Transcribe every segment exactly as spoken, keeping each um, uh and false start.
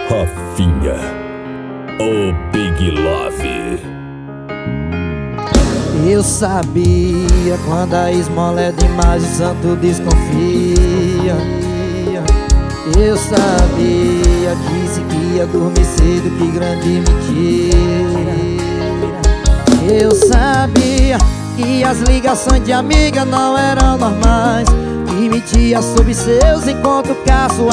Rafinha, o Big Love. Eu sabia quando a esmola é demais o santo desconfia. Eu sabia, disse que ia dormir cedo, que grande mentira. Eu sabia que as ligações de amiga não eram normais, que mentia sobre seus encontros casuais.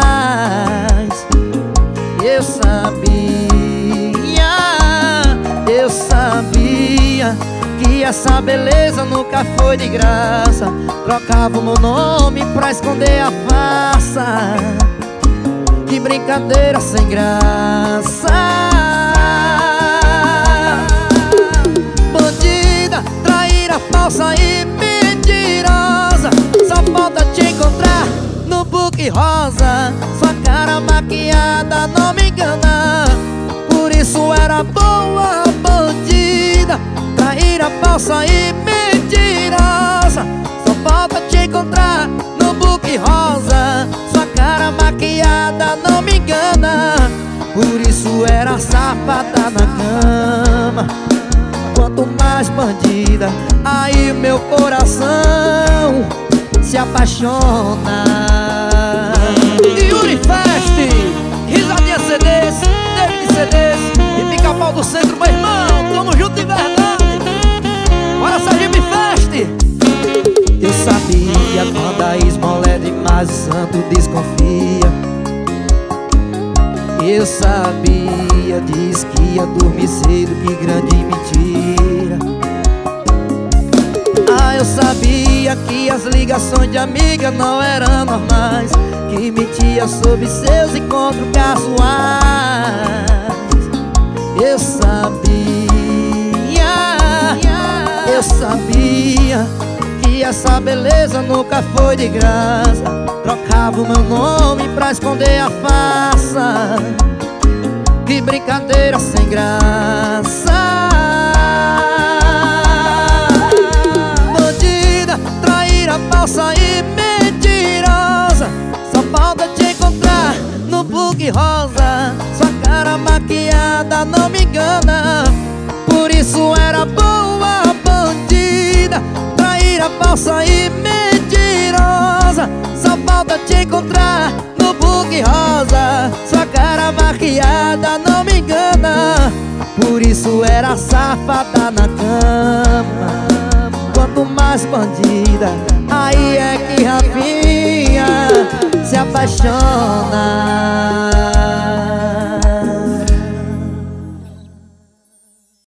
Eu sabia, eu sabia que essa beleza nunca foi de graça. Trocava o meu nome pra esconder a farsa. Que brincadeira sem graça. Bandida, traíra, falsa e mentirosa. Só falta te encontrar no book rosa. Sua cara maquiada não me engana, por isso era boa bandida. Traíra, falsa e mentirosa. Só falta te encontrar no book rosa. Sua cara maquiada não me engana, por isso era safada na cama. Quanto mais bandida, aí meu coração se apaixona. Yuri Fest, risadinha C Ds, David C Ds e Pica-Pau do Centro, meu irmão, tamo junto de verdade. Bora, Sergipe Fest. Eu sabia quando a esmola é demais o santo desconfia. Eu sabia, disse que ia dormir cedo, que grande mentira. Ah, eu sabia que as ligações de amiga não eram normais, que mentia sobre seus encontros casuais. Eu sabia, eu sabia que essa beleza nunca foi de graça. Trocava o meu nome pra esconder a farsa. Que brincadeira sem graça. Bandida, traíra, falsa e mentirosa. Só falta te encontrar no book rosa. Sua cara maquiada não me engana, por isso era boa bandida. Traíra, falsa e mentirosa. Só falta te encontrar no book rosa. Sua cara maquiada não me engana, por isso era safada na cama. Quanto mais bandida, aí é que Rafinha se apaixona.